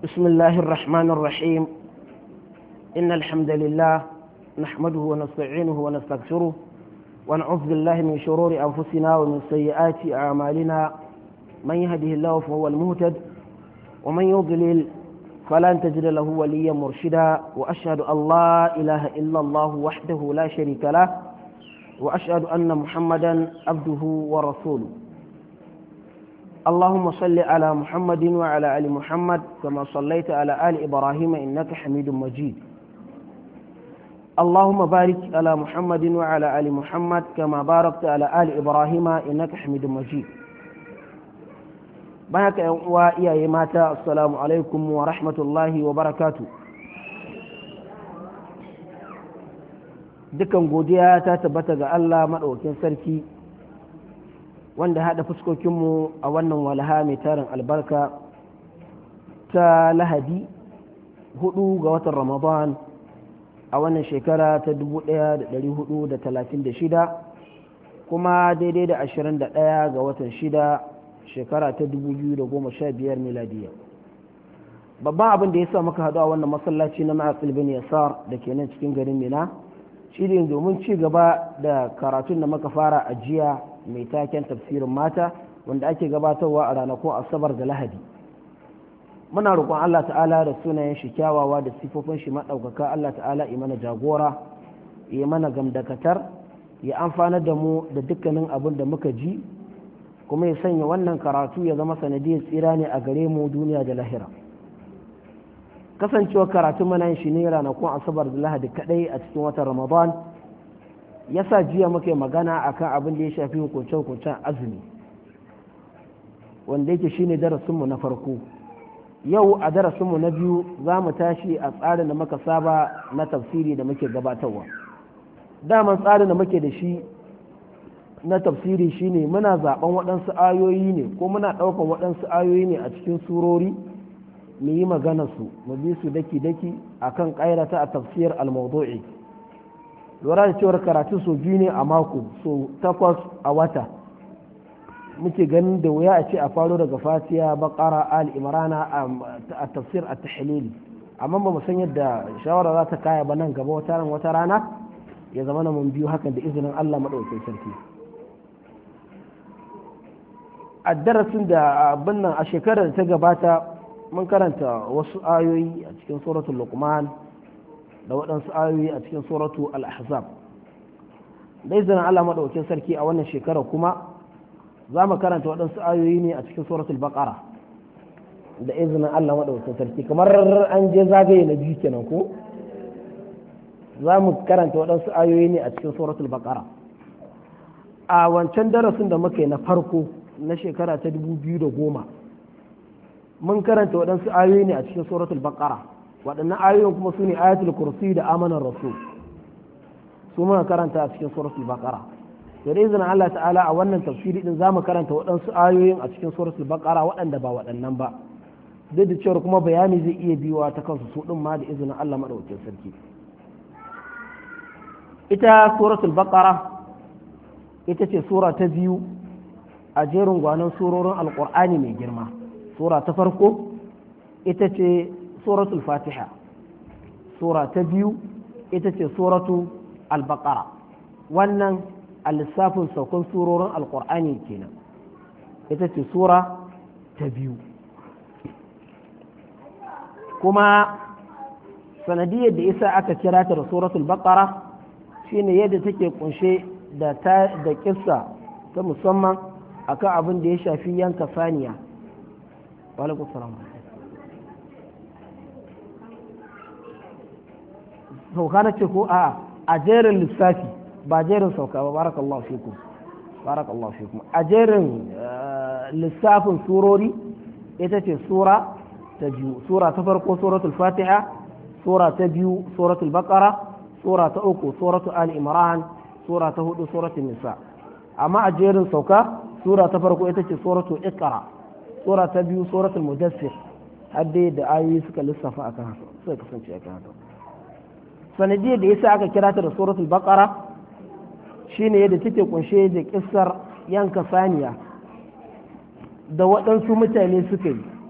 بسم الله الرحمن الرحيم. إن الحمد لله نحمده ونستعينه ونستغفره ونعوذ بالله من شرور أنفسنا ومن سيئات أعمالنا. من يهده الله فهو المهتد ومن يضلل فلن تجد له وليا مرشدا. وأشهد أن لا إله إلا الله وحده لا شريك له وأشهد أن محمدا عبده ورسوله. اللهم صل على محمد وعلى آل محمد كما صليت على آل إبراهيم إنك حميد مجيد. اللهم بارك على محمد وعلى آل محمد كما باركت على آل إبراهيم إنك حميد مجيد. بارك وإياي ماتا السلام عليكم ورحمة الله وبركاته. dukan godiya ta tabbata ga Allah maɗaukin sarki wanda haɗa fuskokinmu a wannan walaha mai tarin albarka ta lahadi 4 ga watan ramadan a wannan shekara ta 1436 kuma daidai da 21 ga watan 6 shekara ta 2015 miladiya. Babban abin da ya sa muka haɗu a wannan masallaci na Ma'aqil bin Yasar da ke nan cikin garin Mina shi ne domin ci gaba da karatun da muka fara a jiya mai taken tafsirin mata wanda ake gabatarwa a ranakun asabar da lahadi. Muna roƙon Allah ta'ala da sunayen shi kyawawa da sifofin shi maɗaukaka. Allah ta'ala yi mana jagora, yi mana gamdakatar, ya amfanar da mu da dukkanin abin da muka ji, kuma ya sanya wannan karatu ya zama sanadiyar tsira ne a gare mu duniya da lahira. Kasancewar karatun mana shi ne ranakun asabar da lahadi kadai a cikin watan ramadan yasa jiya muke magana akan abin da ya shafi hukunce-hukuncen azumi wanda yake shine darasinmu na farko. Yau a darasinmu na biyu za mu tashi a tsarin da muka saba na tafsiri da muke gabatarwa. Daman tsarin da muke da shi na tafsiri shine muna zaben waɗansu ayoyi ne ko muna ɗaukan waɗansu ayoyi ne a cikin surori mu yi magana su mu bi su daki-daki akan ƙairata a tafsir al-mawdu'i. lura da cewar karatu so biyu ne a mako, so 8 a wata, muke ganin da wuya a ce a faro daga fatiha baqara al-imrana a tafsir at-tahlili, amma ba mu san yadda shawara za ta kaya ba nan gaba wata rana ya zama mun biyu hakan da izinin Allah madaukakin sarki. A darasin da abin nan a shekarar da ta gabata mun karanta wasu ayoyi a cikin suratul luqman da waɗansu ayoyi a cikin suratul al-ahzab. da izinin Allah madaukakin sarki a wannan shekara kuma za mu karanta waɗansu ayoyi ne a cikin suratul baqara da izinin Allah madaukakin sarki, kamar an je zagaye na biyu kenan ko za mu karanta waɗansu ayoyi ne a cikin suratul baqara. A wancan darasin da muka yi na farko na shekara ta 2010 mun karanta waɗansu ayoyi ne a cikin suratul baqara. waɗannan ayoyin kuma su ne ayatul kursi da amanar rasul, su muka karanta a cikin suratul baqara. da izinin Allah ta'ala a wannan tafsiri din zamu karanta waɗansu ayoyin a cikin suratul baqara waɗanda ba waɗannan ba, duk da cewa kuma bayani zai iya biyuwa ta kansu su din ma da izinin Allah madaukakin sarki. Ita suratul baqara ita ce sura ta biyu a jerin gwanon surorin alqur'ani mai girma. sura ta farko ita ce suratul fatiha, sura ta biyu ita ce suratul al-baqara. wannan a lissafin saukon surorin alkur'ani kenan ita ce sura ta biyu. kuma sanadiyar da isa aka kira ta da suratul baqara shine yadda take kunshe da kissa ta musamman akan abin da ya shafi yanka saniya. Walaikun salam. Sauka na ce ko a jerin lissafi ba jerin sauka ba. Barakallahu fikum. A jerin lissafin surori ita ce sura ta biyu. Sura ta farko suratul fatiha, sura ta biyu suratul baqara, sura ta uku suratul ali imran, sura ta hudu suratul nisa. amma a jerin sauka sura ta farko ita ce suratul iqra, sura ta biyu suratul mudassir, har dai da ayoyi suka lissafa akan haka, suka kasance akan haka. sanadiyar da yasa aka kira ta da suratul baqara shine yadda take kunshe da kissar yanka saniya da waɗansu mutane suka yi